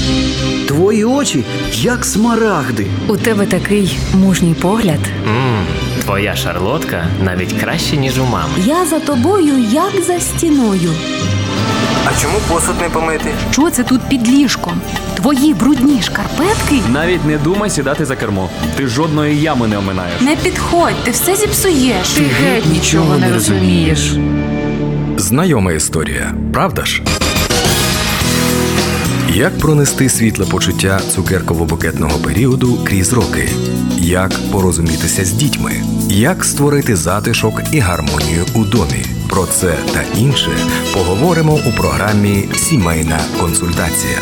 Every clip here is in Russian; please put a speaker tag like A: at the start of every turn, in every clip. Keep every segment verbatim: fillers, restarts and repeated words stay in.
A: Твої очі, як смарагди.
B: У тебе такий мужній погляд.
C: Ммм, твоя шарлотка навіть краще, ніж у мами.
B: Я за тобою, як за стіною.
D: А чому посуд не помити?
B: Що це тут під ліжком? Твої брудні шкарпетки?
E: Навіть не думай сідати за кермо. Ти жодної ями не оминаєш.
B: Не підходь, ти все зіпсуєш. Ти геть нічого не розумієш.
F: Знайома історія, правда ж? Як пронести світле почуття цукерково-букетного періоду крізь роки? Як порозумітися з дітьми? Як створити затишок і гармонію у домі? Про це та інше поговоримо у програмі «Сімейна консультація».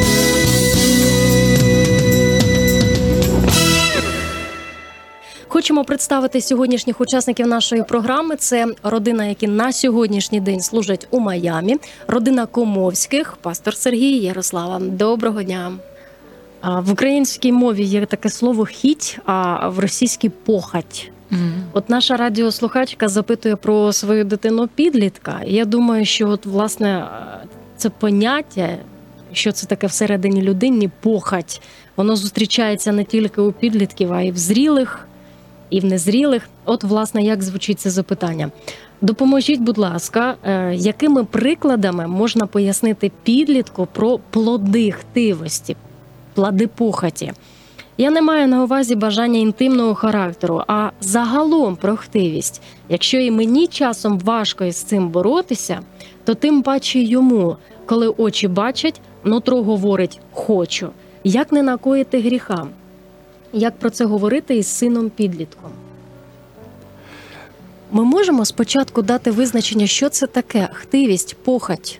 G: Хочемо представити сьогоднішніх учасників нашої програми. Це родина, які на сьогоднішній день служать у Майамі. Родина Комовських, пастор Сергій, Ярослава. Доброго дня. В українській мові є таке слово «хіть», а в російській «похоть». Mm. От наша радіослухачка запитує про свою дитину-підлітка. Я думаю, що от, власне, це поняття, що це таке всередині людини, похоть, воно зустрічається не тільки у підлітків, а й в зрілих, і в незрілих. От, власне, як звучить це запитання. Допоможіть, будь ласка, якими прикладами можна пояснити підлітку про плоди хтивості, плоди похоті? Я не маю на увазі бажання інтимного характеру, а загалом про хтивість. Якщо і мені часом важко із цим боротися, то тим паче йому, коли очі бачать, нутро говорить «хочу». Як не накоїти гріха? Як про це говорити із сином-підлітком? Ми можемо спочатку дати визначення, що це таке хтивість, похоть?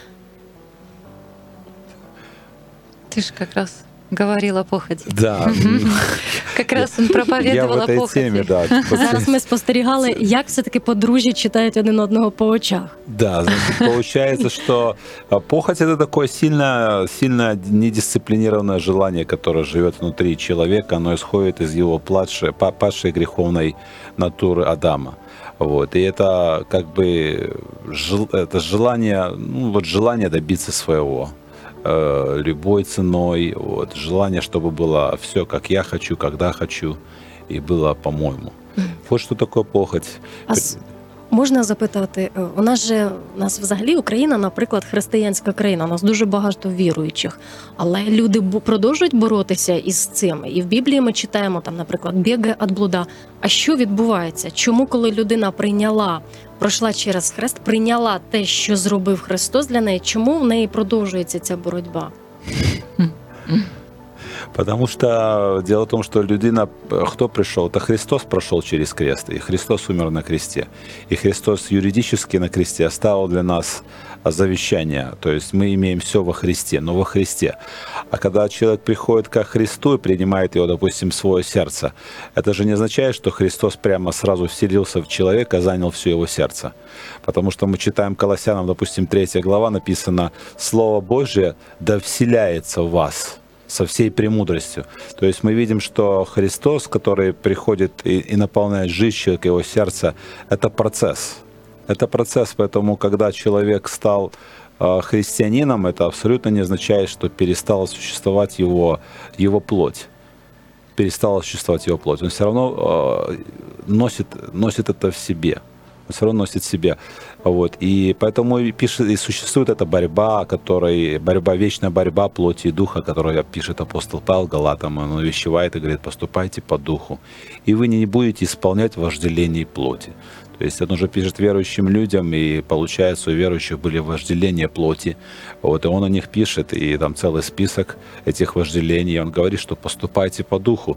H: Ти ж якраз говорила о похоті.
I: Да.
H: Как раз он проповедував о похоті.
I: Теме, да.
G: Зараз ми спостерігали, як все-таки подружжя читають один одного по очах.
I: Да, значит, получается, что похоть – это такое сильно, сильно недисциплинированное желание, которое живет внутри человека, оно исходит из его падшей, падшей греховной натуры Адама. Вот. И это как бы это желание, ну, вот желание добиться своего любой ценой, вот, желание, чтобы было все, как я хочу, когда хочу, и было по-моему. Mm. Вот что такое похоть.
G: А можна запитати, у нас же, у нас взагалі Україна, наприклад, християнська країна, у нас дуже багато віруючих, але люди продовжують боротися із цим. І в Біблії ми читаємо, там, наприклад, «бігай від блуда». А що відбувається? Чому, коли людина прийняла, пройшла через хрест, прийняла те, що зробив Христос для неї, чому в неї продовжується ця боротьба?
I: Потому что дело в том, что людина, кто пришел? Это Христос прошел через крест, и Христос умер на кресте. И Христос юридически на кресте оставил для нас завещание. То есть мы имеем все во Христе, но во Христе. А когда человек приходит ко Христу и принимает его, допустим, в свое сердце, это же не означает, что Христос прямо сразу вселился в человека, занял все его сердце. Потому что мы читаем Колоссянам, допустим, третья глава, написано «Слово Божие да вселяется в вас». Со всей премудростью. То есть мы видим, что Христос, который приходит и, и наполняет жизнь человека, его сердце, это процесс. Это процесс, поэтому когда человек стал э, христианином, это абсолютно не означает, что перестала существовать его, его плоть. Перестала существовать его плоть. Он все равно э, носит, носит это в себе. Он все равно носит в себе. Вот. И поэтому и, пишет, и существует эта борьба, которой, борьба, вечная борьба плоти и духа, которую пишет апостол Павел Галатам. Он увещевает и говорит: поступайте по духу, и вы не будете исполнять вожделений плоти. То есть он уже пишет верующим людям, и получается, у верующих были вожделения плоти. Вот, и он о них пишет, и там целый список этих вожделений. Он говорит, что поступайте по духу.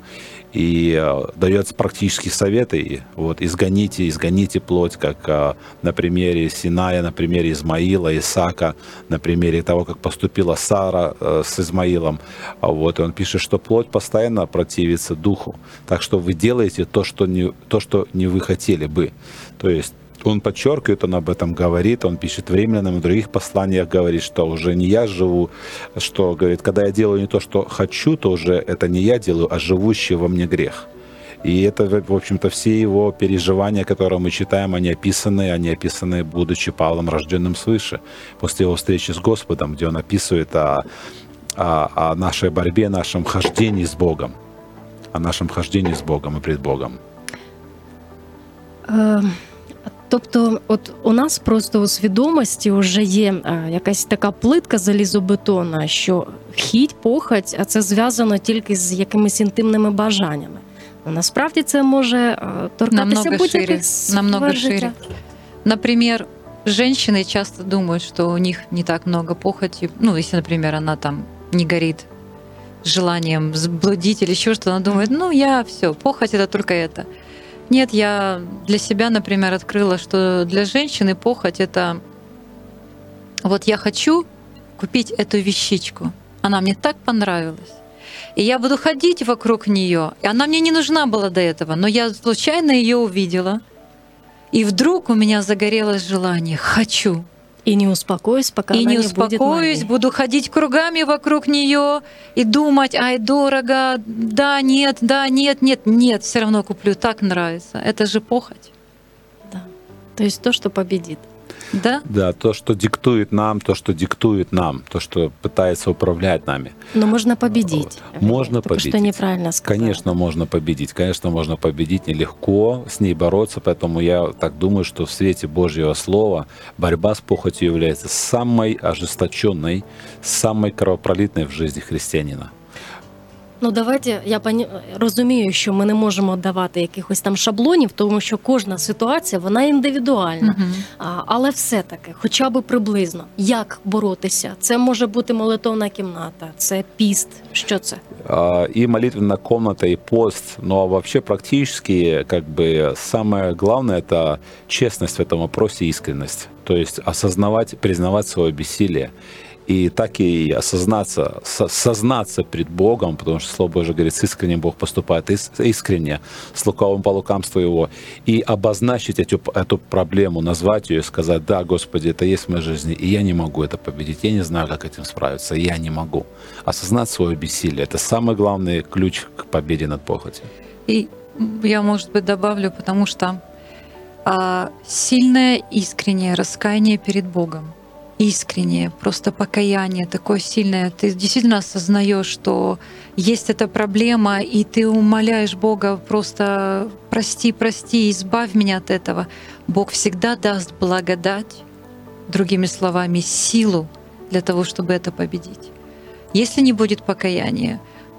I: И э, дает практические советы. И, вот, изгоните, изгоните плоть, как э, на примере Синая, на примере Измаила, Исаака, на примере того, как поступила Сара э, с Измаилом. Вот, и он пишет, что плоть постоянно противится духу. Так что вы делаете то, что не, то, что не вы хотели бы. То есть он подчеркивает, он об этом говорит, он пишет в Римлянам и в других посланиях, говорит, что уже не я живу, что, говорит, когда я делаю не то, что хочу, то уже это не я делаю, а живущий во мне грех. И это, в общем-то, все его переживания, которые мы читаем, они описаны, они описаны, будучи Павлом, рожденным свыше, после его встречи с Господом, где он описывает о о, о нашей борьбе, о нашем хождении с Богом. О нашем хождении с Богом и пред Богом.
G: Е, Тобто, от у нас просто у свідомості вже є е, якась така плитка залізобетонна, що хіть, похоть, а це зв'язано тільки з якимись інтимними бажаннями. Ну, насправді це може е, торкатися
H: Намного шире,
G: будь-яких сфер
H: намного
G: життя.
H: шире. Например, женщины часто думают, что у них не так много похоти. Ну, если, например, она там не горит желанием заблудить или еще что-то, она думает, ну, я все, похоть — это только это. Нет, я для себя, например, открыла, что для женщины похоть — это вот я хочу купить эту вещичку, она мне так понравилась, и я буду ходить вокруг нее, и она мне не нужна была до этого, но я случайно ее увидела, и вдруг у меня загорелось желание «хочу».
G: И не успокоюсь, пока
H: и
G: она
H: не
G: не будет
H: успокоюсь,
G: моей.
H: буду ходить кругами вокруг нее и думать, ай, дорого, да, нет, да, нет, нет, нет, все равно куплю, так нравится. Это же похоть.
G: Да. То есть то, что победит.
H: Да?
I: Да, то, что диктует нам, то, что диктует нам, то, что пытается управлять нами.
G: Но можно победить.
I: Можно
G: Только
I: победить.
G: что неправильно сказала.
I: Конечно, можно победить. Конечно, можно победить. Нелегко с ней бороться, поэтому я так думаю, что в свете Божьего Слова борьба с похотью является самой ожесточенной, самой кровопролитной в жизни христианина.
G: Ну, давайте, я поні... розумію, що ми не можемо давати якихось там шаблонів, тому що кожна ситуація, вона індивідуальна.
H: Мгм.
G: А, але все-таки, хоча б приблизно, як боротися? Це може бути молитовна кімната, це піст, що це?
I: А, И молитвенная комната, и пост. Но вообще практически как бы самое главное — это честность в этом вопросе, искренность. То есть осознавать, признавать свое бессилие. И так и осознаться, со- сознаться пред Богом, потому что Слово Божие говорит, с искренним Бог поступает ис- искренне, с лукавым по лукавству его, и обозначить эту, эту проблему, назвать ее и сказать, да, Господи, это есть в моей жизни, и я не могу это победить, я не знаю, как этим справиться, я не могу. Осознать свое бессилие — это самый главный ключ к победе над похотью.
H: И я, может быть, добавлю, потому что а, сильное искреннее раскаяние перед Богом, искреннее, просто покаяние такое сильное. Ты действительно осознаешь, что есть эта проблема, и ты умоляешь Бога просто прости, прости, избавь меня от этого. Бог всегда даст благодать, другими словами, силу для того, чтобы это победить. Если не будет покаяния,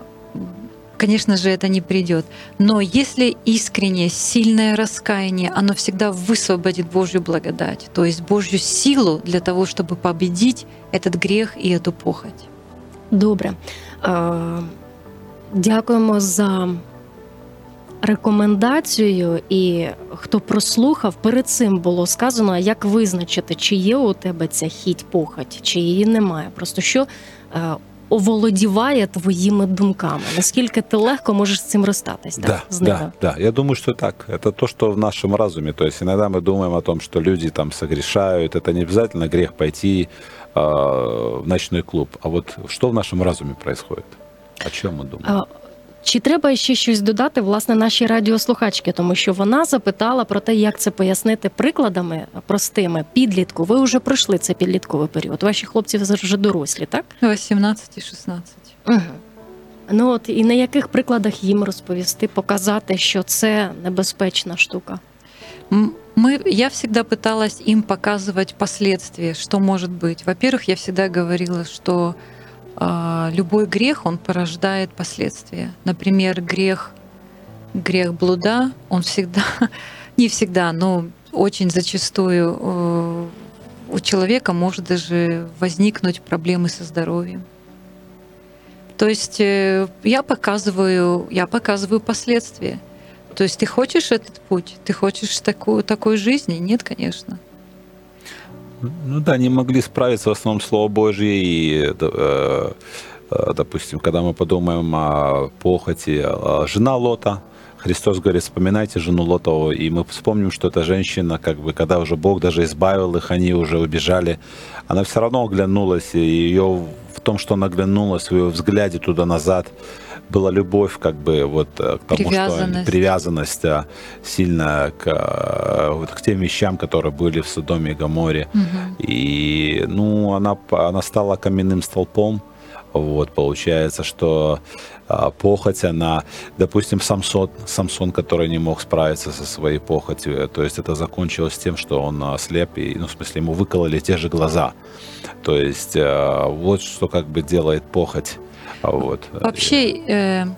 H: конечно же, это не придет. Но если искреннее, сильное раскаяние, оно всегда высвободит Божью благодать, то есть Божью силу для того, чтобы победить этот грех и эту похоть.
G: Добре. Е, Дякуємо за рекомендацію. І хто прослухав, перед цим було сказано, як визначити, чи є у тебе ця хіть, похоть, чи її немає. Просто що е, оволодіває твоїми думками. Наскільки ти легко можеш з цим розстатись?
I: Да,
G: так, з ними?
I: да, да. Я думаю, что так. Это то, что в нашем разуме. То есть иногда мы думаем о том, что люди там согрешают. Это не обязательно грех пойти э, в ночной клуб. А вот что в нашем разуме происходит? О чем мы думаем?
G: А, Чи треба ще щось додати, власне, нашій радіослухачці, тому що вона запитала про те, як це пояснити прикладами простими. Підлітку, ви вже пройшли цей підлітковий період. Ваші хлопці вже дорослі, так?
H: восемнадцать и шестнадцать.
G: Угу. Ну от і на яких прикладах їм розповісти, показати, що це небезпечна штука?
H: М- Мы, я всегда пыталась им показывать последствия, что может быть. Во-первых, я всегда говорила, что а, любой грех, он порождает последствия. Например, грех, грех блуда, он всегда, не всегда, но очень зачастую э, у человека может даже возникнуть проблемы со здоровьем. То есть э, я показываю, я показываю последствия. То есть ты хочешь этот путь? Ты хочешь такую, такой жизни? Нет, конечно.
I: Ну да, не могли справиться в основном Слово Божье. И, э, э, допустим, когда мы подумаем о похоти, э, жена Лота, Христос говорит, вспоминайте жену Лотову, и мы вспомним, что эта женщина, как бы, когда уже Бог даже избавил их, они уже убежали, она все равно оглянулась, и ее в том, что она оглянулась, в ее взгляде туда-назад была любовь, как бы, вот, к тому, что они, привязанность да, сильно к, вот, к тем вещам, которые были в Содоме и Гоморе.
H: Угу.
I: И, ну, она, она стала каменным столпом, Вот, получается, что а, похоть, она, допустим, Самсон, Самсон, который не мог справиться со своей похотью, то есть это закончилось тем, что он ослеп, и, ну, в смысле, ему выкололи те же глаза. То есть а, вот что как бы делает похоть. Вот.
H: Вообще, э,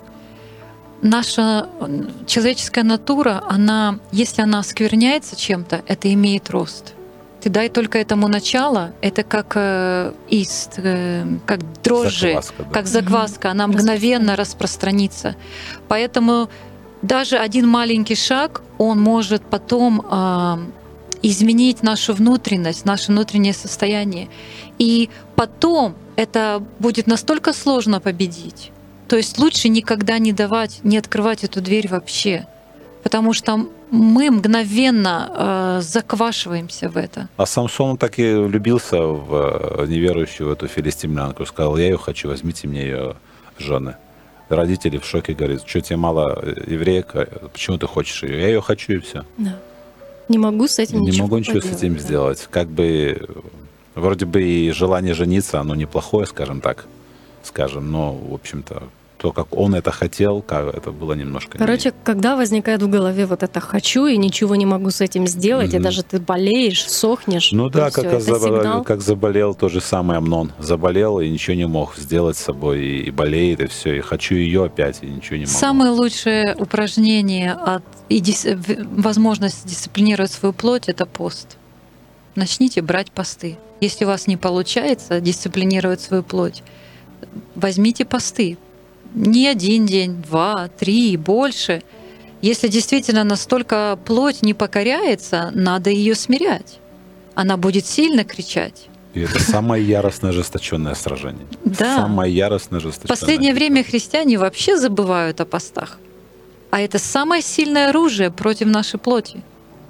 H: наша человеческая натура, она, если она оскверняется чем-то, это имеет рост. Ты дай только этому начало, это как э, ист, э, как дрожжи,
I: Закваска, да.
H: как закваска, она мгновенно распространится. Поэтому даже один маленький шаг, он может потом э, изменить нашу внутренность, наше внутреннее состояние. И потом это будет настолько сложно победить. То есть лучше никогда не давать, не открывать эту дверь вообще. Потому что мы мгновенно э, заквашиваемся в это.
I: А Самсон так и влюбился в неверующую эту филистимлянку. Сказал, я ее хочу, возьмите мне ее жены. Родители в шоке говорят, что тебе мало еврейка, почему ты хочешь ее? Я ее хочу, и все.
G: Да. Не могу с этим
I: Не
G: ничего
I: могу ничего
G: поделать,
I: с этим
G: да.
I: сделать. Как бы, вроде бы и желание жениться, оно неплохое, скажем так. Скажем, но, в общем-то, то, как он это хотел, как это было немножко...
G: Короче, когда возникает в голове вот это «хочу» и ничего не могу с этим сделать,
I: Мгм.
G: и даже ты болеешь, сохнешь,
I: Ну
G: то
I: да,
G: всё,
I: как,
G: это
I: заболел,
G: сигнал.
I: как заболел то же самое Амнон. Заболел и ничего не мог сделать с собой, и, и болеет, и все. И хочу ее опять, и ничего не могу.
H: Самое лучшее упражнение от, и дис, в- возможность дисциплинировать свою плоть — это пост. Начните брать посты. Если у вас не получается дисциплинировать свою плоть, возьмите посты. Не один день, два, три и больше. Если действительно настолько плоть не покоряется, надо ее смирять. Она будет сильно кричать.
I: И это самое яростное, ожесточенное сражение.
H: Да.
I: Самое яростное,
H: В
I: ожесточенное.
H: последнее время христиане вообще забывают о постах. А это самое сильное оружие против нашей плоти.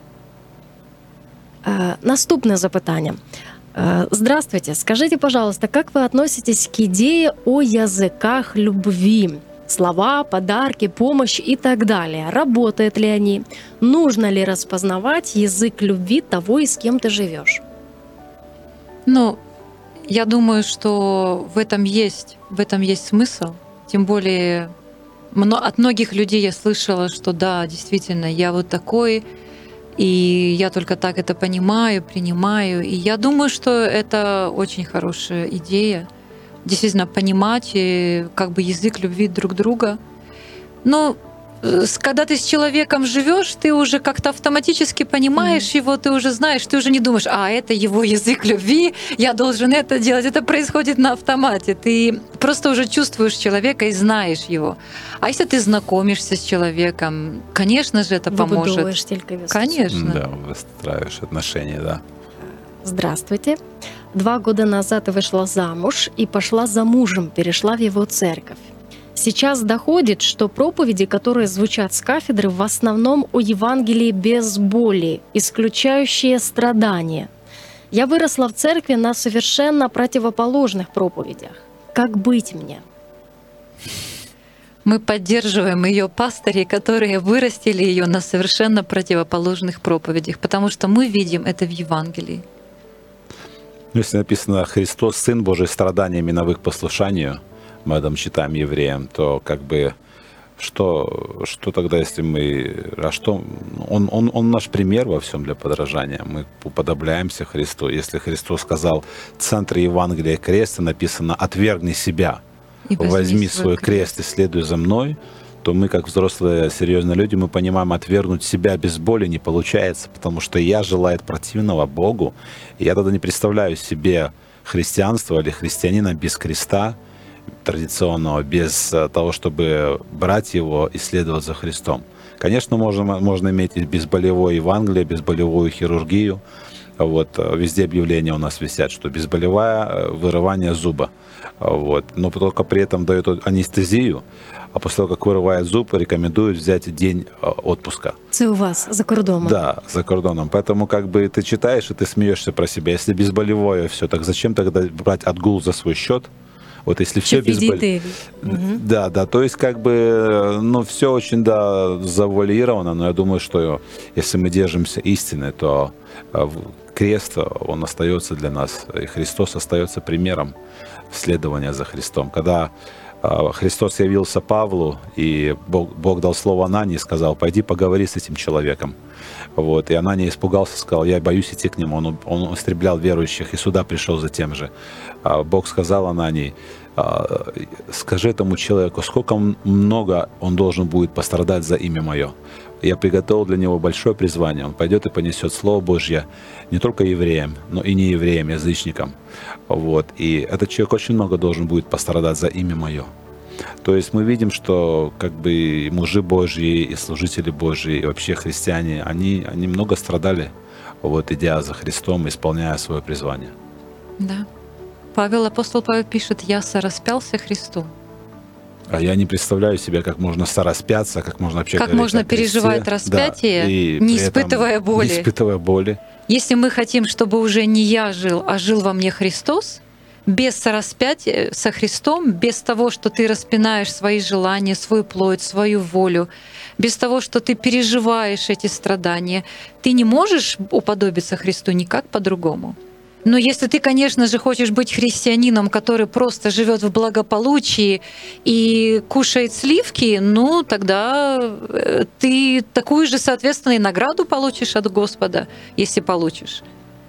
G: Е, Наступне запитання. Е, Здравствуйте. Скажите, пожалуйста, как вы относитесь к идее о языках любви? Слова, подарки, помощь и так далее. Работают ли они? Нужно ли распознавать язык любви того, и с кем ты живешь?
H: Ну, я думаю, что в этом есть, в этом есть смысл. Тем более мно- от многих людей я слышала, что да, действительно, я вот такой, и я только так это понимаю, принимаю. И я думаю, что это очень хорошая идея. Действительно понимать э, как бы язык любви друг друга. Но э, с- когда ты с человеком живешь, ты уже как-то автоматически понимаешь его, ты уже знаешь, ты уже не думаешь, а это его язык любви, я должен это делать. Это происходит на автомате. Ты просто уже чувствуешь человека и знаешь его. А если ты знакомишься с человеком, конечно же, это поможет.
G: Выбудовуєш тільки весну.
H: Конечно.
I: Да, выстраиваешь отношения, да.
G: Здравствуйте. Два года назад вышла замуж и пошла за мужем, перешла в его церковь. Сейчас доходит, что проповеди, которые звучат с кафедры, в основном о Евангелии без боли, исключающие страдания. Я выросла в церкви на совершенно противоположных проповедях. Как быть мне?
H: Мы поддерживаем ее пастырей, которые вырастили ее на совершенно противоположных проповедях, потому что мы видим это в Евангелии.
I: Ну, если написано «Христос, Сын Божий, страданиями новых послушанию», мы об этом читаем евреям, то как бы что, что тогда, если мы... А что? Он, он, он наш пример во всем для подражания. Мы уподобляемся Христу. Если Христос сказал в центре Евангелия креста написано «Отвергни себя,
H: И
I: возьми свой крест и следуй за мной», то мы, как взрослые серьезные люди, мы понимаем, отвергнуть себя без боли не получается, потому что я желаю противного Богу, и я тогда не представляю себе христианство или христианина без креста традиционного, без того, чтобы брать его и следовать за Христом. Конечно, можно, можно иметь и безболевое Евангелие, безболевую хирургию. Вот, везде объявления у нас висят, что безболевое вырывание зуба. Вот, но только при этом дает анестезию, а после того, как вырывает зуб, рекомендуют взять день отпуска.
G: Це у вас за кордоном.
I: Да, за кордоном. Поэтому как бы ты читаешь, и ты смеешься про себя. Если безболевое все, так зачем тогда брать отгул за свой счет? Вот если все
G: Щоб
I: безболевое.
G: відійти. Мгм.
I: Да, да, то есть как бы, ну, все очень, да, завуалировано, но я думаю, что если мы держимся истины, то э, в- крест, он остается для нас, и Христос остается примером следования за Христом. Когда Христос явился Павлу, и Бог, Бог дал слово Анании и сказал: пойди поговори с этим человеком. Вот. И Анания испугался, сказал: я боюсь идти к нему. Он, он истреблял верующих, и сюда пришел за тем же. Бог сказал Анании: скажи этому человеку, сколько много он должен будет пострадать за имя мое. Я приготовил для него большое призвание. Он пойдет и понесет Слово Божье не только евреям, но и не евреям, язычникам. Вот. И этот человек очень много должен будет пострадать за имя мое. То есть мы видим, что как бы мужи Божьи, и служители Божьи, и вообще христиане, они, они много страдали, вот, идя за Христом, исполняя свое призвание.
H: Да. Павел, апостол Павел пишет: «Я сораспялся Христу».
I: А я не представляю себе, как можно сораспяться, как можно вообще
H: как
I: говорить
H: можно
I: о Христе,
H: переживать распятие,
I: да, и
H: не
I: при
H: испытывая
I: этом,
H: боли.
I: Не испытывая боли.
H: Если мы хотим, чтобы уже не я жил, а жил во мне Христос, без сораспятия со Христом, без того, что ты распинаешь свои желания, свою плоть, свою волю, без того, что ты переживаешь эти страдания, ты не можешь уподобиться Христу никак по-другому. Но если ты, конечно же, хочешь быть христианином, который просто живет в благополучии и кушает сливки, ну тогда ты такую же, соответственно, и награду получишь от Господа, если получишь.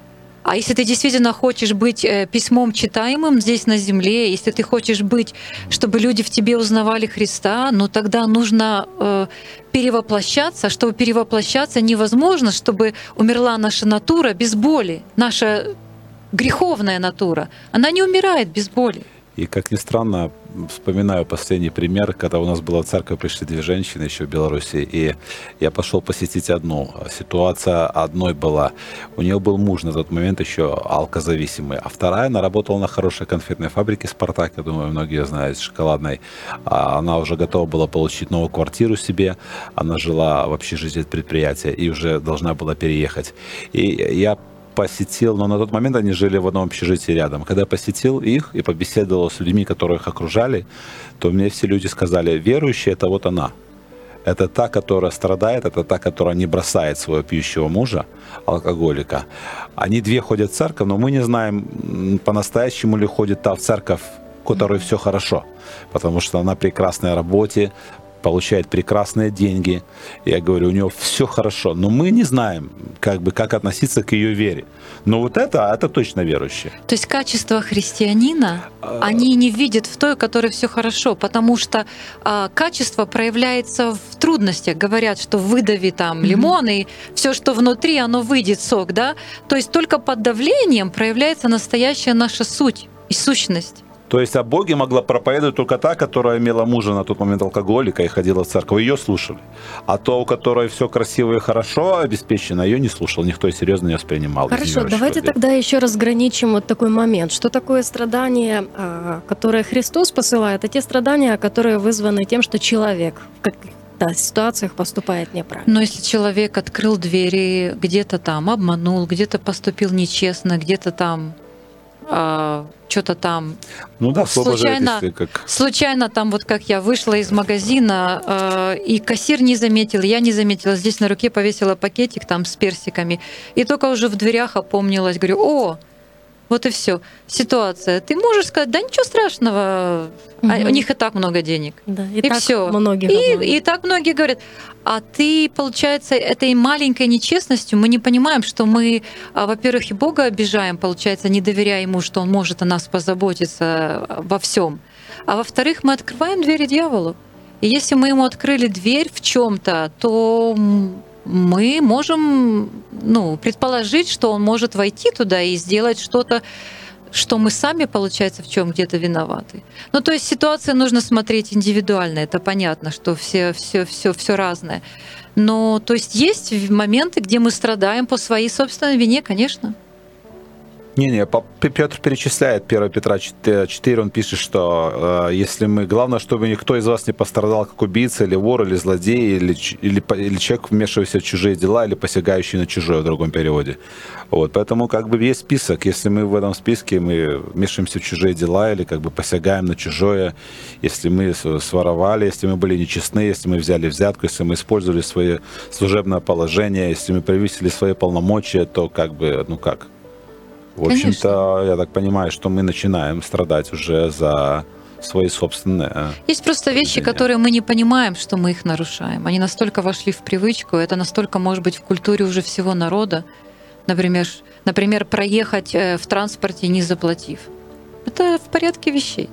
H: А если ты действительно хочешь быть письмом читаемым здесь на земле, если ты хочешь быть, чтобы люди в тебе узнавали Христа, ну тогда нужно э, перевоплощаться. Чтобы перевоплощаться, невозможно, чтобы умерла наша натура без боли. Наша греховная натура, она не умирает без боли.
I: И, как ни странно, вспоминаю последний пример, когда у нас была в церковь, пришли две женщины еще в Беларуси, и я пошел посетить одну. Ситуация одной была. У нее был муж на тот момент еще алкозависимый, а вторая, она работала на хорошей конфетной фабрике «Спартак», я думаю, многие знают, шоколадной. Она уже готова была получить новую квартиру себе, она жила в общежитии предприятия и уже должна была переехать. И я посетил, но на тот момент они жили в одном общежитии рядом. Когда я посетил их и побеседовал с людьми, которые их окружали, то мне все люди сказали: верующая — это вот она. Это та, которая страдает, это та, которая не бросает своего пьющего мужа, алкоголика. Они две ходят в церковь, но мы не знаем, по-настоящему ли ходит та в церковь, у которой все хорошо. Потому что она при прекрасной работе, получает прекрасные деньги. Я говорю, у нее все хорошо, но мы не знаем, как бы, как относиться к ее вере. Но вот это, это точно верующие.
H: То есть качество христианина они не видят в той, у которой все хорошо, потому что а, качество проявляется в трудностях. Говорят, что выдави там лимон, mm-hmm. и все, что внутри, оно выйдет, сок, да? То есть только под давлением проявляется настоящая наша суть и сущность.
I: То есть о Боге могла проповедовать только та, которая имела мужа на тот момент алкоголика и ходила в церковь. Ее слушали. А то, у которой все красиво и хорошо обеспечено, ее не слушал. Никто серьезно не воспринимал.
G: Хорошо, давайте тогда еще разграничим вот такой момент. Что такое страдания, которые Христос посылает, а те страдания, которые вызваны тем, что человек в каких-то ситуациях поступает неправильно.
H: Но если человек открыл двери, где-то там обманул, где-то поступил нечестно, где-то там а, что-то там
I: ну да,
H: случайно,
I: как...
H: случайно там вот как я вышла из магазина, э, и кассир не заметил, я не заметила, здесь на руке повесила пакетик там с персиками, и только уже в дверях опомнилась, говорю, о, вот и все. Ситуация. Ты можешь сказать, да ничего страшного, угу. а у них и так много денег.
G: Да, и,
H: и
G: так
H: все.
G: Многие
H: и, и так многие говорят. А ты, получается, этой маленькой нечестностью мы не понимаем, что мы, во-первых, и Бога обижаем, получается, не доверяя Ему, что Он может о нас позаботиться во всем. А во-вторых, мы открываем двери дьяволу. И если мы ему открыли дверь в чем-то, то мы можем ну, предположить, что он может войти туда и сделать что-то, что мы сами, получается, в чем где-то виноваты. Ну, то есть ситуацию нужно смотреть индивидуально, это понятно, что все, все, все, все разное. Но то есть есть моменты, где мы страдаем по своей собственной вине, конечно.
I: Не-не, Петр перечисляет первое Петра четыре, он пишет, что э, если мы, главное, чтобы никто из вас не пострадал как убийца, или вор, или злодей, или, или, или человек, вмешивающийся в чужие дела, или посягающий на чужое в другом переводе. Вот, поэтому как бы есть список, если мы в этом списке, мы вмешиваемся в чужие дела, или как бы посягаем на чужое, если мы своровали, если мы были нечестны, если мы взяли взятку, если мы использовали свое служебное положение, если мы превысили свои полномочия, то как бы, ну как... В общем-то, Конечно. Я так понимаю, что мы начинаем страдать уже за свои собственные...
H: Есть просто вещи, которые мы не понимаем, что мы их нарушаем. Они настолько вошли в привычку, это настолько может быть в культуре уже всего народа. Например, например проехать в транспорте, не заплатив. Это в порядке вещей.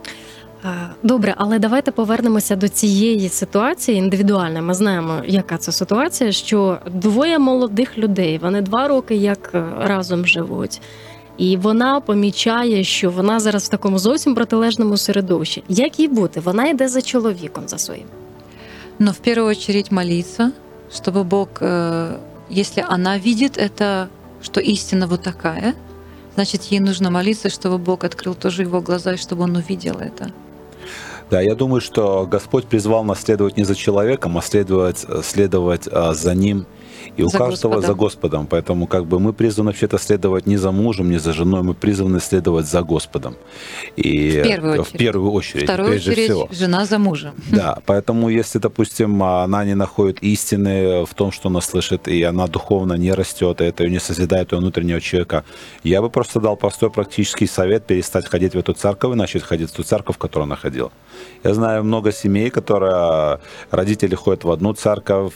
G: Добре, але давайте повернемося до цієї ситуації індивідуально. Ми знаємо, яка це ситуація, що двоє молодих людей, вони два роки як разом живуть. І вона помічає, що вона зараз в такому зовсім протилежному середовищі. Як їй бути? Вона йде за чоловіком, за своїм.
H: Но в первую очередь молиться, чтобы Бог, если она видит это, что истина вот такая, значит, ей нужно молиться, чтобы Бог открыл тоже его глаза, и чтобы он увидел это.
I: Да, я думаю, что Господь призвал нас следовать не за человеком, а следовать, следовать а, за Ним. И у
H: за
I: каждого
H: Господом.
I: за Господом. Поэтому как бы мы призваны вообще-то следовать не за мужем, не за женой, мы призваны следовать за Господом. И
H: в первую очередь.
I: В первую очередь,
H: Вторую
I: прежде
H: очередь,
I: всего.
H: Жена за мужем.
I: Да, поэтому если, допустим, она не находит истины в том, что она слышит, и она духовно не растет, и это ее не созидает ее внутреннего человека, я бы просто дал простой практический совет перестать ходить в эту церковь и начать ходить в ту церковь, в которую она ходила. Я знаю много семей, которые родители ходят в одну церковь,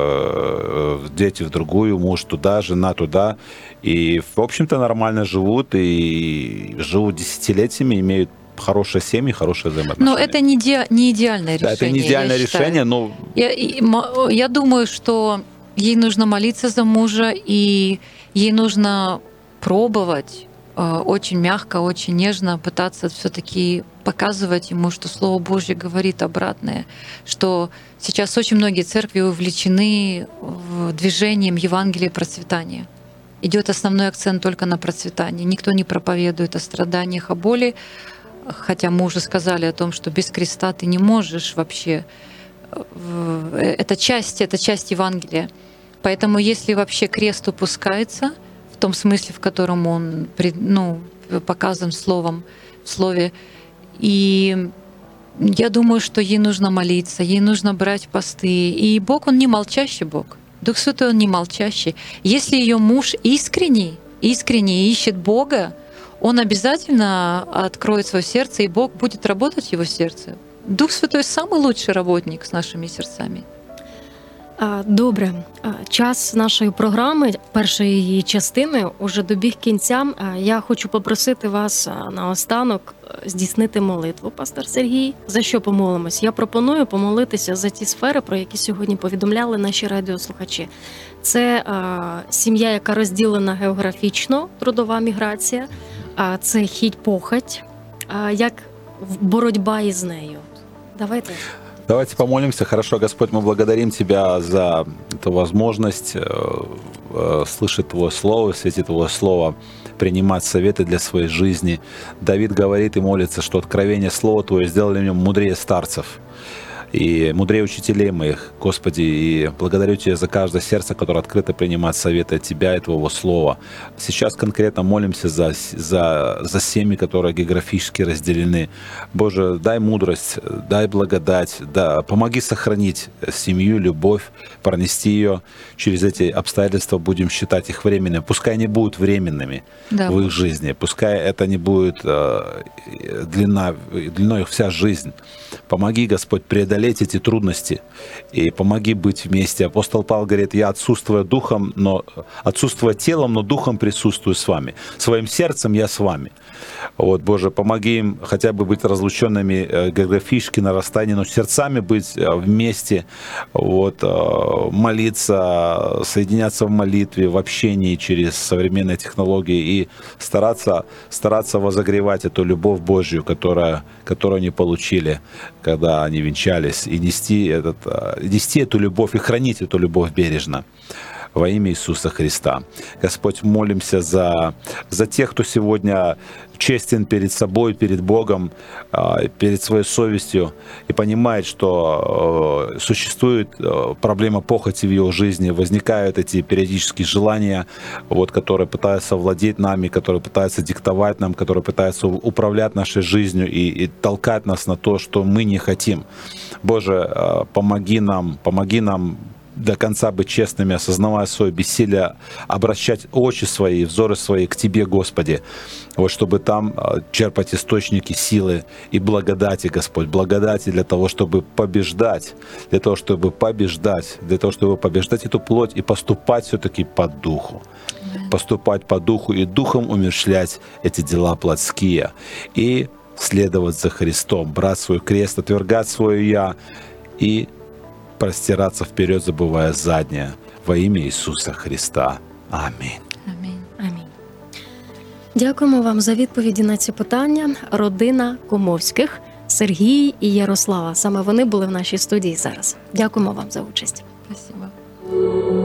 I: дети в другую, муж туда, жена туда. И, в общем-то, нормально живут и живут десятилетиями, имеют хорошие семьи, хорошие взаимоотношения.
H: Но это не, иде... не идеальное решение.
I: Да, это не идеальное решение, но...
H: Я, я думаю, что ей нужно молиться за мужа, и ей нужно пробовать очень мягко, очень нежно пытаться все-таки показывать ему, что Слово Божье говорит обратное, что сейчас очень многие церкви увлечены в движением Евангелия процветания. Идет основной акцент только на процветании. Никто не проповедует о страданиях, о боли, хотя мы уже сказали о том, что без креста ты не можешь вообще. Это часть, это часть Евангелия. Поэтому если вообще крест упускается, в том смысле, в котором он, ну, показан словом, в слове. И я думаю, что ей нужно молиться, ей нужно брать посты. И Бог, Он не молчащий Бог. Дух Святой, Он не молчащий. Если ее муж искренний, искренне ищет Бога, он обязательно откроет свое сердце, и Бог будет работать в его сердце. Дух Святой — самый лучший работник с нашими сердцами.
G: Добре, час нашої програми, першої її частини, уже добіг кінця. Я хочу попросити вас наостанок здійснити молитву, пастор Сергій. За що помолимось? Я пропоную помолитися за ті сфери, про які сьогодні повідомляли наші радіослухачі. Це сім'я, яка розділена географічно, трудова міграція, це хіть-похоть, як боротьба із нею. Давайте...
I: Давайте помолимся. Хорошо, Господь, мы благодарим Тебя за эту возможность слышать Твое Слово, в свете Твоего Слова принимать советы для своей жизни. Давид говорит и молится, что откровение Слова Твое сделали в нем мудрее старцев и мудрее учителей моих, Господи, и благодарю Тебя за каждое сердце, которое открыто принимает советы от Тебя и Твоего Слова. Сейчас конкретно молимся за, за, за семьи, которые географически разделены. Боже, дай мудрость, дай благодать, да, помоги сохранить семью, любовь, пронести ее через эти обстоятельства, будем считать их временными. Пускай они будут временными, да, в их жизни, пускай это не будет э, длина, длиной их вся жизнь. Помоги, Господь, преодолеть эти трудности и помоги быть вместе. Апостол Павел говорит: я отсутствую духом, но отсутствую телом, но духом присутствую с вами. Своим сердцем я с вами. Вот, Боже, помоги им хотя бы быть разлученными географически на расстоянии, но сердцами быть вместе, вот, молиться, соединяться в молитве, в общении через современные технологии и стараться, стараться возогревать эту любовь Божью, которая, которую они получили, когда они венчались, и нести, этот, нести эту любовь и хранить эту любовь бережно. во имя Иисуса Христа. Господь, молимся за, за тех, кто сегодня честен перед собой, перед Богом, перед своей совестью и понимает, что существует проблема похоти в его жизни, возникают эти периодические желания, вот, которые пытаются владеть нами, которые пытаются диктовать нам, которые пытаются управлять нашей жизнью и, и толкать нас на то, что мы не хотим. Боже, помоги нам, помоги нам до конца быть честными, осознавая свое бессилие, обращать очи свои, взоры свои к Тебе, Господи, вот чтобы там черпать источники силы и благодати, Господь, благодати для того, чтобы побеждать, для того, чтобы побеждать, для того, чтобы побеждать эту плоть и поступать все-таки по духу, поступать по духу и духом умерщвлять эти дела плотские и следовать за Христом, брать свой крест, отвергать свое «я» и простираться вперед, забывая заднее. Во имя Ісуса Христа. Амінь.
H: Амінь.
G: Амінь. Дякуємо вам за відповіді на ці питання. Родина Комовських, Сергій і Ярослава. Саме вони були в нашій студії зараз. Дякуємо вам за участь.
H: Спасибо.